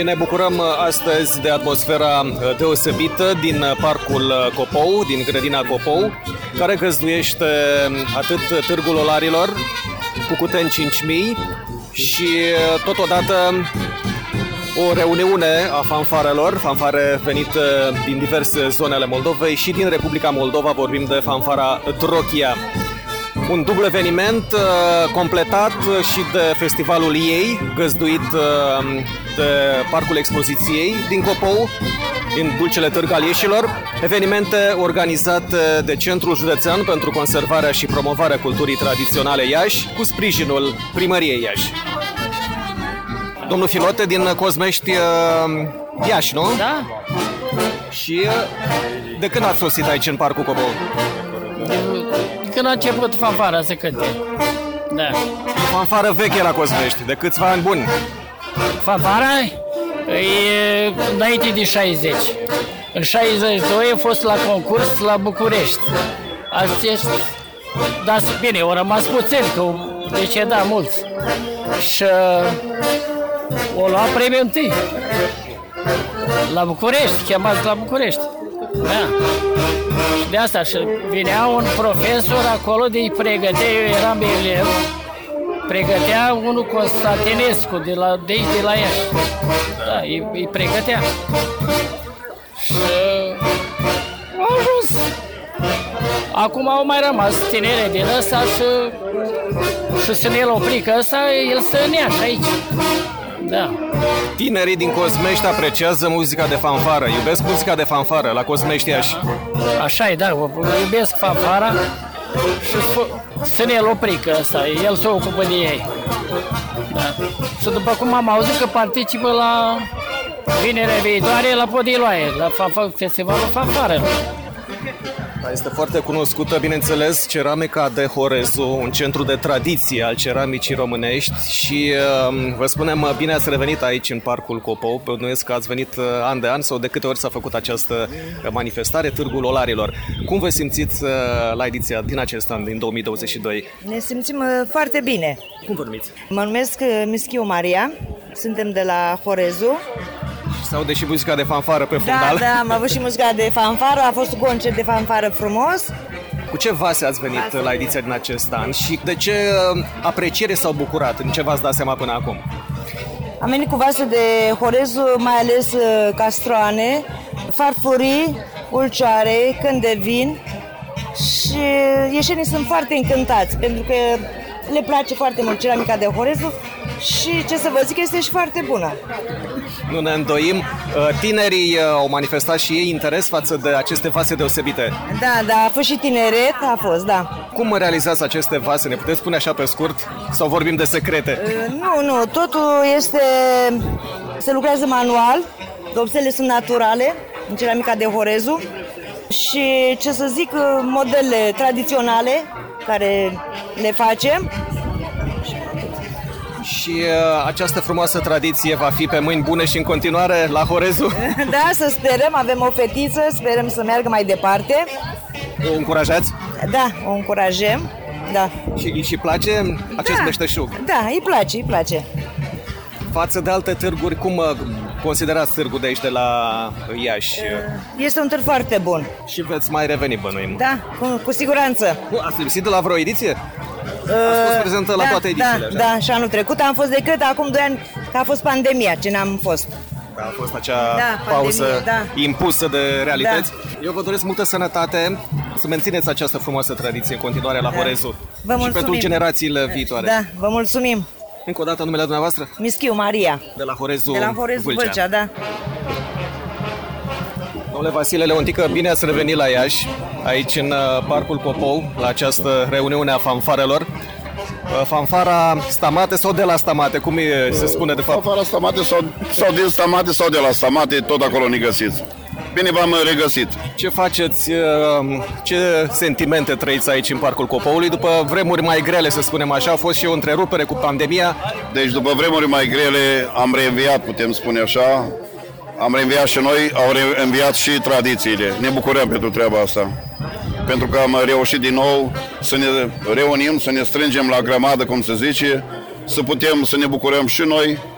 Și ne bucurăm astăzi de atmosfera deosebită din Parcul Copou, din Grădina Copou, care găzduiește atât Târgul Olarilor, Cucuteni 5000 și totodată o reuniune a fanfarelor, fanfare venite din diverse zone ale Moldovei și din Republica Moldova, vorbim de fanfara Trochia. Un dublu eveniment completat și de festivalul ei, găzduit de Parcul Expoziției din Copou, din Dulcele Târg al Ieșilor, evenimente organizate de Centrul Județean pentru Conservarea și Promovarea Culturii Tradiționale Iași, cu sprijinul Primăriei Iași. Domnul Filote din Cosmești, Iași, nu? Da. Și de când ați sosit aici în Parcul Copou? Când a început fanfara să cânte. Da. Fanfară veche la Cosmești, de câțiva ani buni. Fanfara e înainte de 60. În 62 a fost la concurs la București. Acești, dar bine, au rămas puțini, că au decedat mulți. Și o lua premiul întâi. La București, chemați la București. Da. Și de asta și vinea un profesor acolo de-i pregătea, eu eram elev, pregătea unul Constantinescu de aici de la Iași. Da, îi pregătea. Și au ajuns. Acum au mai rămas tinere din ăsta și să ne-l opri, că ăsta, el stă în Iași aici. Da. Tinerii din Cosmești apreciază muzica de fanfară, iubesc muzica de fanfară la Cosmești Iași. Așa e, da, iubesc fanfara și să ne-l opri, că ăsta, el se ocupă de ei. Da. Și după cum am auzit că participă la vinerea viitoare la Podiloae, la festivalul fanfarelor. Este foarte cunoscută, bineînțeles, ceramica de Horezu, un centru de tradiție al ceramicii românești și vă spunem, bine ați revenit aici în Parcul Copou, bănuiesc că ați venit an de an sau de câte ori s-a făcut această manifestare, Târgul Olarilor. Cum vă simțiți la ediția din acest an, din 2022? Ne simțim foarte bine. Cum vă numiți? Mă numesc Mischiu Maria, suntem de la Horezu. Se aude și muzica de fanfară pe fundal. Da, am avut și muzica de fanfară, a fost un concert de fanfară frumos. Cu ce vase ați venit la ediția din acest an și de ce apreciere s-au bucurat? În ce v-ați dat seama până acum? Am venit cu vase de Horezu, mai ales castroane, farfurii, ulcioare, când de vin și ieșenii sunt foarte încântați pentru că le place foarte mult ceramica de Horezu și ce să vă zic, este și foarte bună. Nu ne îndoim. Tinerii au manifestat și ei interes față de aceste vase deosebite. Da, a fost și tineret, a fost, da. Cum realizați aceste vase? Ne puteți spune așa pe scurt? Sau vorbim de secrete? Nu, totul se lucrează manual, vopsele sunt naturale, în ceramica de Horezu și, ce să zic, modele tradiționale care le facem. Și această frumoasă tradiție va fi pe mâini bune și în continuare la Horezu? Da, să sperăm, avem o fetiță, sperăm să meargă mai departe. O încurajați? Da, o încurajăm, da. Și îi place acest meșteșug? Da, îi place. Față de alte târguri, cum considerați târgul de aici, de la Iași? Este un târg foarte bun. Și veți mai reveni, bănuim? Da, cu siguranță. Ați lipsit de la vreo ediție? Ați fost prezentă la toate edițiile, așa? Da, și anul trecut am fost decât acum 2 ani, că a fost pandemia, ce n-am fost. Da, a fost acea pauză impusă de realități. Da. Eu vă doresc multă sănătate, să mențineți această frumoasă tradiție în continuare la Horezu. Vă mulțumim. Și pentru generațiile viitoare. Da, vă mulțumim. Încă o dată numele dumneavoastră? Mischiu Maria. De la Horezu, Vâlcea, da. Domnule Vasile Leontică, bine ați revenit la Iași, aici în Parcul Copou, la această reuniune a fanfarelor. Fanfara Stamate sau de la Stamate, cum se spune de fapt? Fanfara Stamate sau din Stamate sau de la Stamate, tot acolo ne găsiți. Bine v-am regăsit. Ce faceți, ce sentimente trăiți aici în Parcul Copoului? După vremuri mai grele, să spunem așa, a fost și o întrerupere cu pandemia. Deci după vremuri mai grele am reînviat, putem spune așa. Am reînviat și noi, au reînviat și tradițiile. Ne bucurăm pentru treaba asta. Pentru că am reușit din nou să ne reunim, să ne strângem la grămadă, cum se zice, să putem să ne bucurăm și noi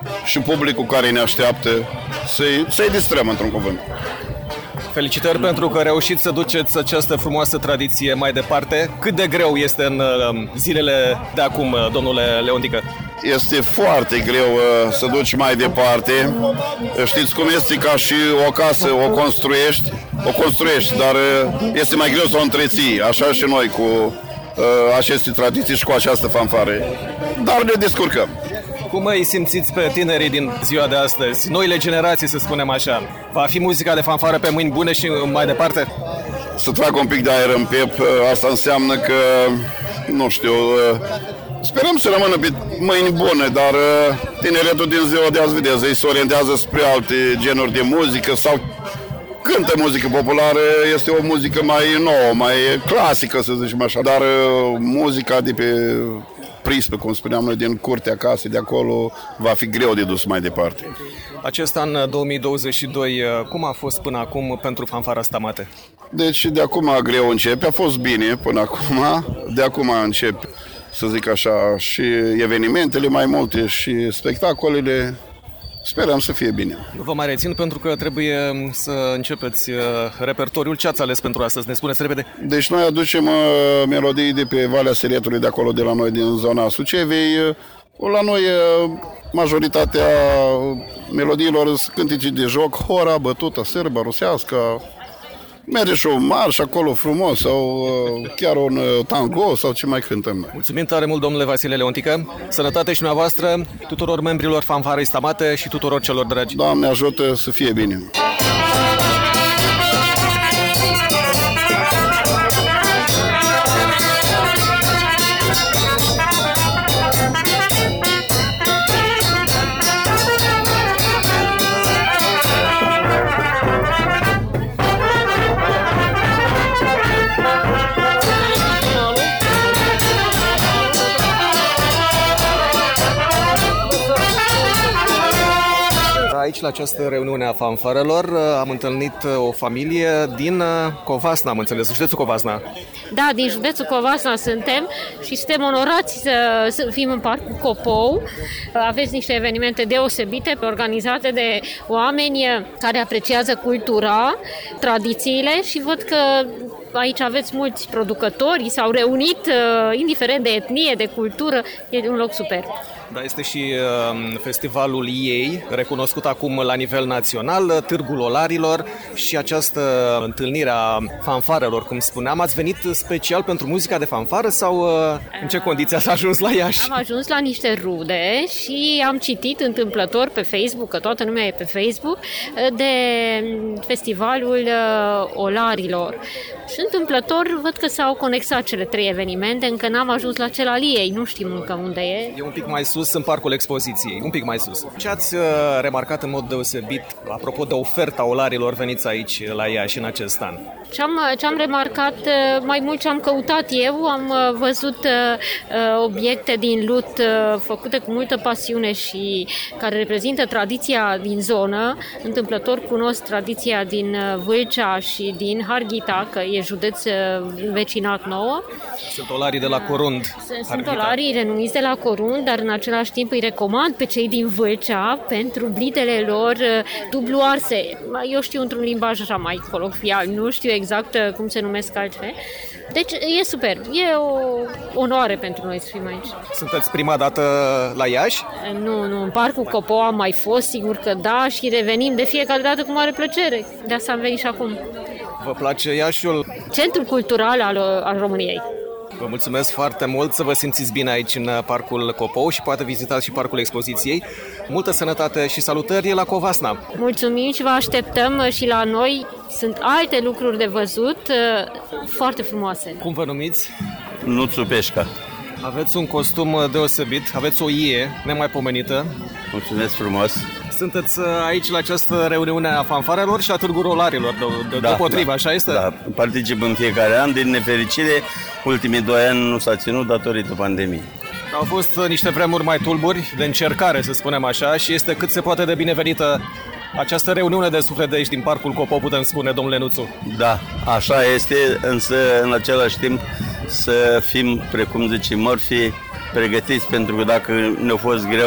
și publicul care ne așteaptă să-i distrăm într-un cuvânt. Felicitări pentru că reușiți să duceți această frumoasă tradiție mai departe. Cât de greu este în zilele de acum, domnule Leontică? Este foarte greu să duci mai departe. Știți cum este, ca și o casă, o construiești, dar este mai greu să o întreții. Așa și noi cu aceste tradiții și cu această fanfare. Dar ne descurcăm. Cum îi simțiți pe tinerii din ziua de astăzi, noile generații, să spunem așa? Va fi muzica de fanfară pe mâini bune și mai departe? Să trag un pic de aer în piept, asta înseamnă că, nu știu, sperăm să rămână pe mâini bune, dar tineretul din ziua de azi, vedeți, ei se orientează spre alte genuri de muzică sau cântă muzică populară, este o muzică mai nouă, mai clasică, să zicem așa, dar muzica de pe prispă, cum spuneam noi, din curtea casei, de acolo, va fi greu de dus mai departe. Acest an 2022, cum a fost până acum pentru fanfara Stamate? Deci de acum greu începe, a fost bine până acum, de acum încep, să zic așa, și evenimentele mai multe și spectacolele. Sperăm să fie bine. Nu vă mai rețin pentru că trebuie să începeți repertoriul. Ce ați ales pentru astăzi? Ne spuneți repede. Deci noi aducem melodii de pe Valea Serietului, de acolo, de la noi, din zona Sucevei. La noi majoritatea melodiilor sunt cântece de joc, hora, bătută, sârbă, rusească. Merge și un marș acolo frumos sau chiar un tango sau ce mai cântăm noi. Mulțumim tare mult, domnule Vasile Leontică. Sănătate și dumneavoastră, tuturor membrilor fanfarei Stamate și tuturor celor dragi. Doamne ajută să fie bine. Aici, la această reuniune a fanfarelor, am întâlnit o familie din Covasna, am înțeles, județul Covasna. Da, din județul Covasna suntem și suntem onorați să fim în Parcul Copou. Aveți niște evenimente deosebite organizate de oameni care apreciază cultura, tradițiile și văd că aici aveți mulți producători, s-au reunit indiferent de etnie, de cultură, e un loc superb. Da, este și festivalul ei, recunoscut acum la nivel național, Târgul Olarilor și această întâlnire a fanfarelor, cum spuneam. Ați venit special pentru muzica de fanfară sau în ce condiții ați ajuns la Iași? Am ajuns la niște rude și am citit întâmplător pe Facebook, că toată lumea e pe Facebook, de festivalul Olarilor. Și întâmplător văd că s-au conexat cele 3 evenimente, încă n-am ajuns la cel al ei, nu știm încă unde e. E un pic mai sus, în Parcul Expoziției, un pic mai sus. Ce ați remarcat în mod deosebit, apropo de oferta olarilor veniți aici la Iași în acest an? Ce am remarcat, mai mult ce am căutat eu, am văzut obiecte din lut făcute cu multă pasiune și care reprezintă tradiția din zonă. Întâmplător cunosc tradiția din Vâlcea și din Harghita, că e județ vecinat nouă. Sunt olarii de la Corund. Sunt olarii renumiți de la Corund, dar în același timp îi recomand pe cei din Vâlcea pentru blidele lor dublu arse. Eu știu într-un limbaj așa mai colocvial, nu știu exact cum se numesc altfel. Deci e super, e o onoare pentru noi să fim aici. Sunteți prima dată la Iași? Nu, în Parcul Copou am mai fost, sigur că da, și revenim de fiecare dată cu mare plăcere. De asta am venit și acum. Vă place Iașiul? Centrul cultural al României. Vă mulțumesc foarte mult, să vă simțiți bine aici în Parcul Copou și poate vizitați și Parcul Expoziției. Multă sănătate și salutări la Covasna! Mulțumim și vă așteptăm și la noi. Sunt alte lucruri de văzut foarte frumoase. Cum vă numiți? Nuțu Peșca. Aveți un costum deosebit, aveți o ie nemaipomenită. Mulțumesc frumos! Sunteți aici la această reuniune a fanfarelor și la Târgul Olarilor, deopotrivă, așa este? Da, particip în fiecare an. Din nefericire, ultimii 2 ani nu s-a ținut datorită pandemiei. Au fost niște vremuri mai tulburi, de încercare, să spunem așa, și este cât se poate de binevenită această reuniune de suflet de aici din Parcul Copou, putem spune, domnule Nuțu. Da, așa este, însă în același timp să fim, precum zice Murphy, pregătiți, pentru că dacă ne-a fost greu,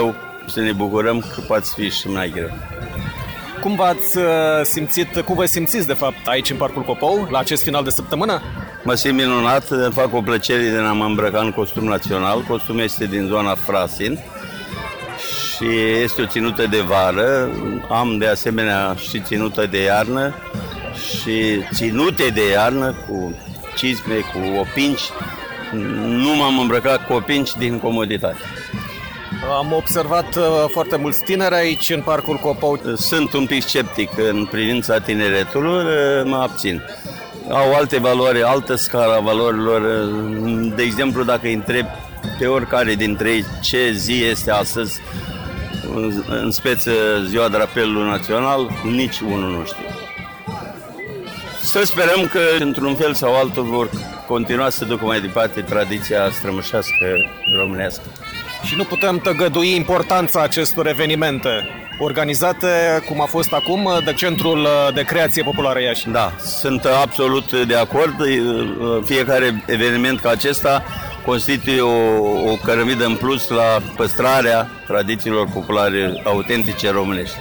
să ne bucurăm că poate fi și mai greu. Cum vă simțiți de fapt aici în Parcul Copou, la acest final de săptămână? Mă simt minunat, îmi fac o plăcere de a mă îmbrăca în costum național. Costumul este din zona Frasin și este o ținută de vară. Am de asemenea și ținută de iarnă și ținute de iarnă cu cizme, cu opinci. Nu m-am îmbrăcat cu opinci din comoditate. Am observat foarte mulți tineri aici în Parcul Copou. Sunt un pic sceptic în privința tineretului, mă abțin. Au alte valori, altă scară a valorilor. De exemplu, dacă îi întreb pe oricare dintre ei ce zi este astăzi, în speță ziua drapelului național, nici unul nu știe. Să sperăm că, într-un fel sau altul, vor continua să ducă mai departe tradiția strămoșească românească. Și nu putem tăgădui importanța acestor evenimente organizate, cum a fost acum, de Centrul de Creație Populară Iași. Da, sunt absolut de acord. Fiecare eveniment ca acesta constituie o cărămidă în plus la păstrarea tradițiilor populare autentice românești.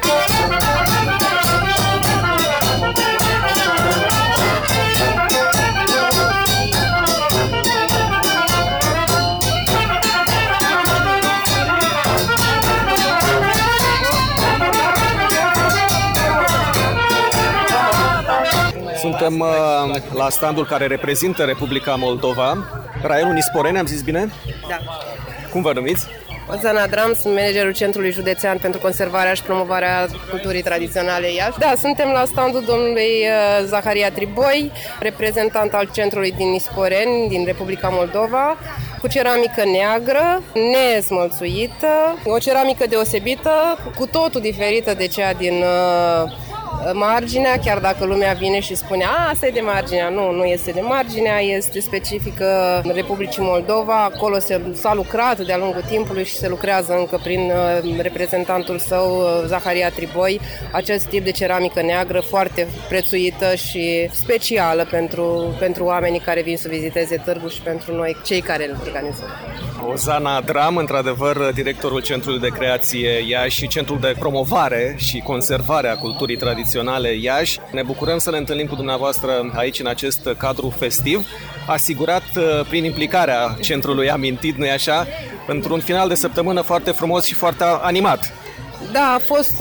Suntem la standul care reprezintă Republica Moldova. Raionul Nisporeni, am zis bine? Da. Cum vă numiți? Ozana Dram, sunt managerul Centrului Județean pentru conservarea și promovarea culturii tradiționale Iași. Da, suntem la standul domnului Zaharia Triboi, reprezentant al Centrului din Nisporeni, din Republica Moldova, cu ceramică neagră, nesmălțuită, o ceramică deosebită, cu totul diferită de cea din marginea, chiar dacă lumea vine și spune asta e de marginea, nu este de marginea, este specifică Republicii Moldova, acolo s-a lucrat de-a lungul timpului și se lucrează încă prin reprezentantul său, Zaharia Triboi, acest tip de ceramică neagră foarte prețuită și specială pentru oamenii care vin să viziteze târgul și pentru noi, cei care îl organizăm. Ozana Dram, într-adevăr, directorul Centrului de Creație Iași și Centrul de Promovare și Conservare a Culturii Tradiționale Iași. Ne bucurăm să ne întâlnim cu dumneavoastră aici în acest cadru festiv, asigurat prin implicarea centrului amintit, nu-i așa, într-un final de săptămână foarte frumos și foarte animat. Da, a fost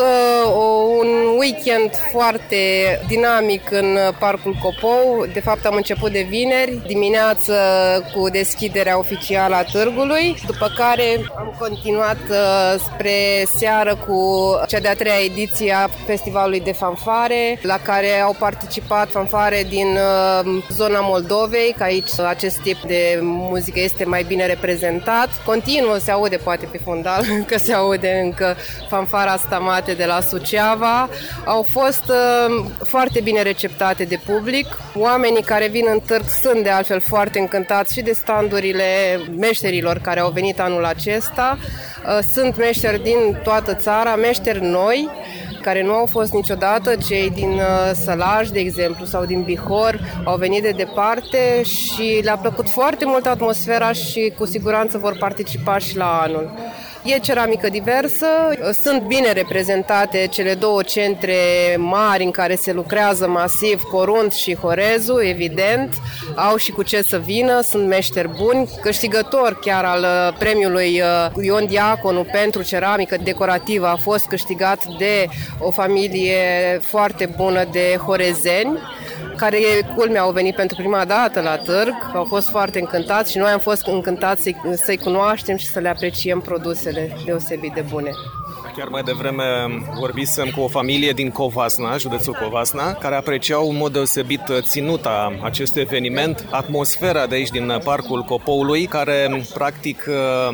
un weekend foarte dinamic în Parcul Copou. De fapt, am început de vineri dimineață cu deschiderea oficială a târgului, după care am continuat spre seară cu cea de-a treia ediție a Festivalului de Fanfare, la care au participat fanfare din zona Moldovei, că aici acest tip de muzică este mai bine reprezentat. Continuă, se aude poate pe fundal, că se aude încă fanfara Stamate de la Suceava. Au fost foarte bine receptate de public. Oamenii care vin în târg sunt de altfel foarte încântați și de standurile meșterilor care au venit anul acesta. Sunt meșteri din toată țara, meșteri noi, care nu au fost niciodată, cei din Sălaj, de exemplu, sau din Bihor, au venit de departe și le-a plăcut foarte mult atmosfera și cu siguranță vor participa și la anul. E ceramică diversă, sunt bine reprezentate cele două centre mari în care se lucrează masiv, Corunt și Horezu, evident, au și cu ce să vină, sunt meșteri buni, câștigător chiar al premiului Ion Diaconu pentru ceramică decorativă a fost câștigat de o familie foarte bună de horezeni, care, culmea, au venit pentru prima dată la târg, au fost foarte încântați și noi am fost încântați să-i cunoaștem și să le apreciem produsele deosebit de bune. Chiar mai devreme vorbisem cu o familie din Covasna, județul Covasna, care apreciau în mod deosebit ținuta acestui eveniment, atmosfera de aici din Parcul Copoului, care practic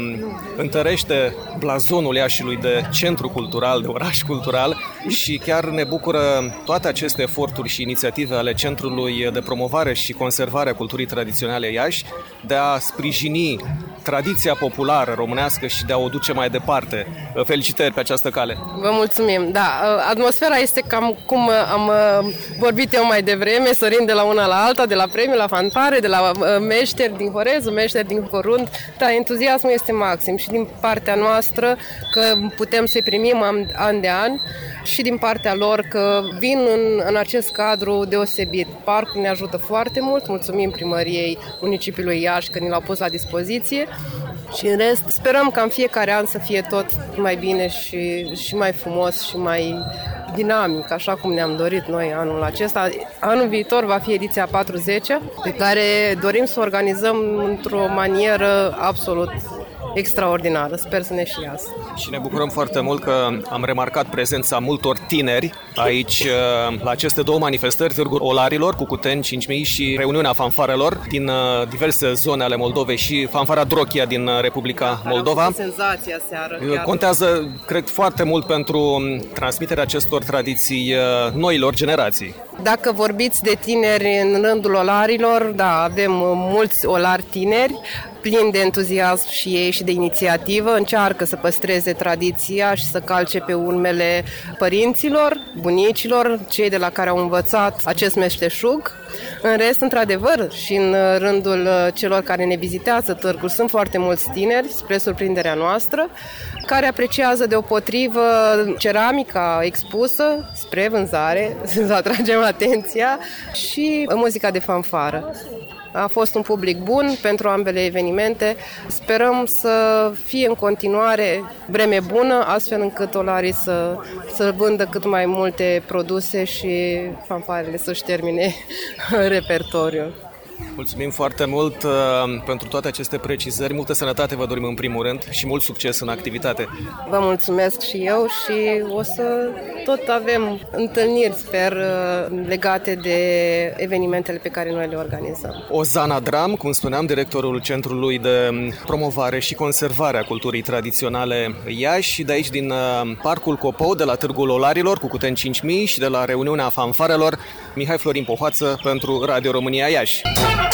întărește blazonul Iașiului de centru cultural, de oraș cultural și chiar ne bucură toate aceste eforturi și inițiative ale Centrului de Promovare și Conservare a Culturii Tradiționale Iași de a sprijini tradiția populară românească și de a o duce mai departe. Felicitări pe această cale! Vă mulțumim! Da, atmosfera este cam cum am vorbit eu mai devreme, sărind de la una la alta, de la premiu la fanfare, de la meșteri din Horezu, meșteri din Corunt. Da, entuziasmul este maxim și din partea noastră că putem să-i primim an de an și din partea lor că vin în acest cadru deosebit. Parcul ne ajută foarte mult, mulțumim primăriei municipiului Iași că ni l-au pus la dispoziție și în rest sperăm ca în fiecare an să fie tot mai bine și mai frumos și mai dinamic, așa cum ne-am dorit noi anul acesta. Anul viitor va fi ediția 40-a, pe care dorim să o organizăm într-o manieră absolut extraordinară. Sper să ne și iasă. Și ne bucurăm foarte mult că am remarcat prezența multor tineri aici la aceste două manifestări, Târgul Olarilor, Cucuteni 5000 și Reuniunea Fanfarelor din diverse zone ale Moldovei și Fanfara Drochia din Republica Moldova. Senzația seară. Contează, cred, foarte mult pentru transmiterea acestor tradiții noilor generații. Dacă vorbiți de tineri în rândul olarilor, da, avem mulți olari tineri, plini de entuziasm și ei și de inițiativă, încearcă să păstreze tradiția și să calce pe urmele părinților, bunicilor, cei de la care au învățat acest meșteșug. În rest, într-adevăr, și în rândul celor care ne vizitează târgul, sunt foarte mulți tineri, spre surprinderea noastră, care apreciază deopotrivă ceramica expusă spre vânzare, să atragem atenția, și muzica de fanfară. A fost un public bun pentru ambele evenimente. Sperăm să fie în continuare vreme bună, astfel încât olarii să vândă cât mai multe produse și fanfarele să-și termine repertoriul. Mulțumim foarte mult pentru toate aceste precizări. Multă sănătate vă dorim în primul rând și mult succes în activitate. Vă mulțumesc și eu și o să tot avem întâlniri, sper, legate de evenimentele pe care noi le organizăm. Ozana Dram, cum spuneam, directorul Centrului de Promovare și Conservare a Culturii Tradiționale Iași, de aici din Parcul Copou, de la Târgul Olarilor, Cucuteni 5000 și de la Reuniunea Fanfarelor, Mihai Florin Pohoață pentru Radio România Iași.